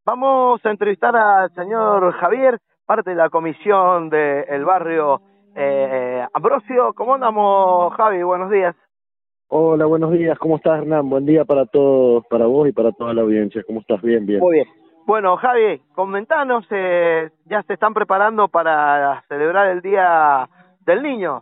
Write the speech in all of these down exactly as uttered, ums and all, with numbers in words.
Vamos a entrevistar al señor Javier, parte de la comisión del barrio eh, Ambrosio. ¿Cómo andamos, Javi? Buenos días. Hola, buenos días. ¿Cómo estás, Hernán? Buen día para todos, para vos y para toda la audiencia. ¿Cómo estás? Bien, bien. Muy bien. Bueno, Javi, comentanos, eh, ya se están preparando para celebrar el Día del Niño.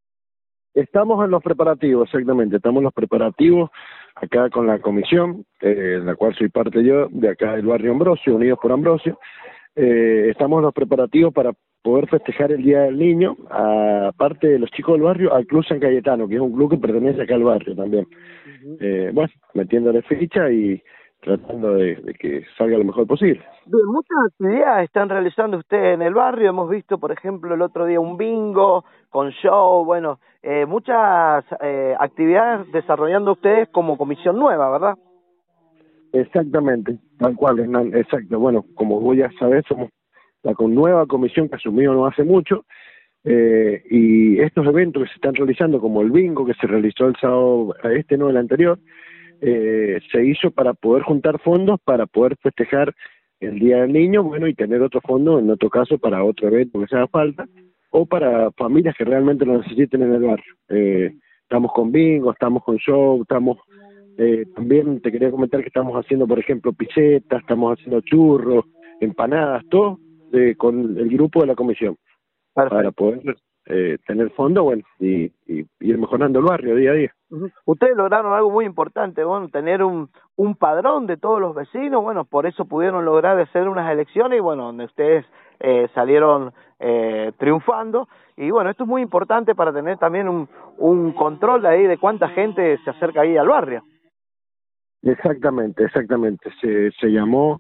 Estamos en los preparativos, exactamente. Estamos en los preparativos acá con la comisión, eh, en la cual soy parte yo, de acá del barrio Ambrosio, Unidos por Ambrosio. Eh, estamos en los preparativos para poder festejar el Día del Niño, aparte de los chicos del barrio, al Club San Cayetano, que es un club que pertenece acá al barrio también. Uh-huh. eh, bueno, metiéndole ficha y tratando de, de que salga lo mejor posible. Bien, muchas actividades están realizando ustedes en el barrio. Hemos visto, por ejemplo, el otro día un bingo con show, bueno, eh, muchas eh, actividades desarrollando ustedes como comisión nueva, ¿verdad? Exactamente, tal cual, Hernán, exacto. Bueno, como vos ya sabés, somos la con nueva comisión que asumió no hace mucho, eh, y estos eventos que se están realizando, como el bingo que se realizó el sábado, este no, el anterior, eh, se hizo para poder juntar fondos para poder festejar el Día del Niño, bueno, y tener otro fondo, en otro caso, para otro evento que se haga falta, o para familias que realmente lo necesiten en el barrio. Eh, estamos con bingo, estamos con show, estamos... Eh, también te quería comentar que estamos haciendo, por ejemplo, pisetas, estamos haciendo churros, empanadas, todo eh, con el grupo de la comisión. Perfecto. Para poder eh, tener fondo, bueno, y, y ir mejorando el barrio día a día. Uh-huh. Ustedes lograron algo muy importante, bueno, tener un, un padrón de todos los vecinos, bueno, por eso pudieron lograr hacer unas elecciones y bueno, donde ustedes eh, salieron eh, triunfando. Y bueno, esto es muy importante para tener también un, un control de ahí de cuánta gente se acerca ahí al barrio. Exactamente, exactamente. Se, se llamó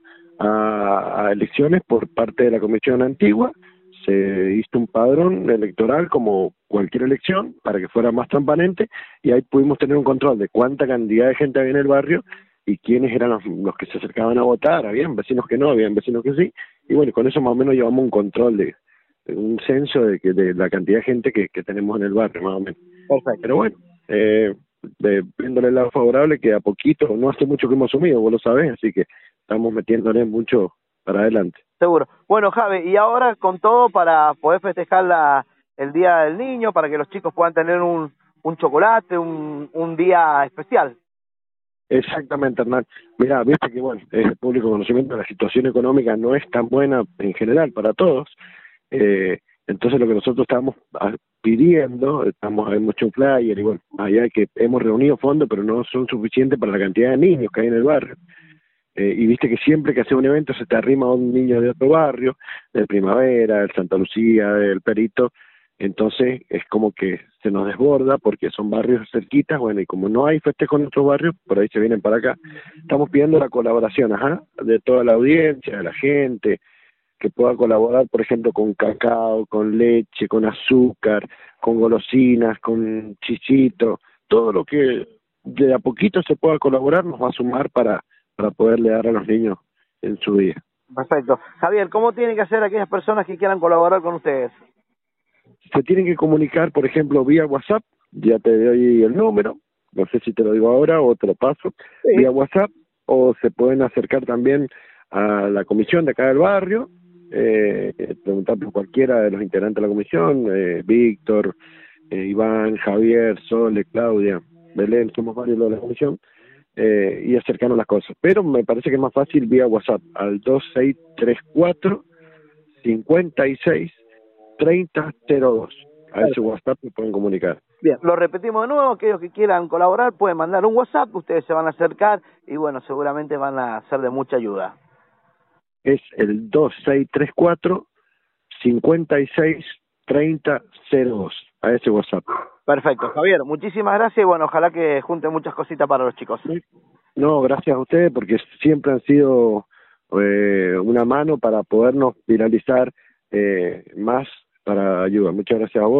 a, a elecciones por parte de la comisión antigua, se hizo un padrón electoral como cualquier elección para que fuera más transparente y ahí pudimos tener un control de cuánta cantidad de gente había en el barrio y quiénes eran los, los que se acercaban a votar. Habían vecinos que no, habían vecinos que sí, y bueno, con eso más o menos llevamos un control de, de un censo de, que, de la cantidad de gente que, que tenemos en el barrio, más o menos. Perfecto. Pero bueno, eh, de, viéndole el lado favorable, que a poquito, no hace mucho que hemos asumido, vos lo sabés, así que estamos metiéndole mucho para adelante. Seguro. Bueno, Javi, y ahora con todo para poder festejar la, el Día del Niño, para que los chicos puedan tener un, un chocolate, un, un día especial. Exactamente, Hernán. Mira, viste que, bueno, es de público conocimiento, la situación económica no es tan buena en general para todos, eh, entonces lo que nosotros estamos pidiendo, estamos, hay mucho flyer y bueno, allá que hemos reunido fondos, pero no son suficientes para la cantidad de niños que hay en el barrio. Eh, y viste que siempre que hace un evento se te arrima a un niño de otro barrio, del Primavera, del Santa Lucía, del Perito, entonces es como que se nos desborda porque son barrios cerquitas, bueno, y como no hay festejo en otros barrios, por ahí se vienen para acá. Estamos pidiendo la colaboración, ajá, de toda la audiencia, de la gente, que pueda colaborar, por ejemplo, con cacao, con leche, con azúcar, con golosinas, con chichito, todo lo que de a poquito se pueda colaborar nos va a sumar para para poderle dar a los niños en su día. Perfecto. Javier, ¿cómo tienen que hacer aquellas personas que quieran colaborar con ustedes? Se tienen que comunicar, por ejemplo, vía WhatsApp, ya te doy el número, no sé si te lo digo ahora o te lo paso, sí. Vía WhatsApp, o se pueden acercar también a la comisión de acá del barrio, eh, preguntar por cualquiera de los integrantes de la comisión, eh, Víctor, eh, Iván, Javier, Sole, Claudia, Belén, somos varios de la comisión, Eh, y acercarnos las cosas, pero me parece que es más fácil vía WhatsApp al dos seis tres cuatro, cinco seis, tres cero cero dos. A ese WhatsApp se pueden comunicar. Bien, lo repetimos de nuevo, aquellos que quieran colaborar pueden mandar un WhatsApp, ustedes se van a acercar y bueno, seguramente van a ser de mucha ayuda. Es el dos seis tres cuatro, cinco seis, tres cero cero dos, a ese WhatsApp. Perfecto, Javier, muchísimas gracias y bueno, ojalá que junten muchas cositas para los chicos. No, gracias a ustedes porque siempre han sido eh, una mano para podernos viralizar eh, más para ayuda. Muchas gracias a vos.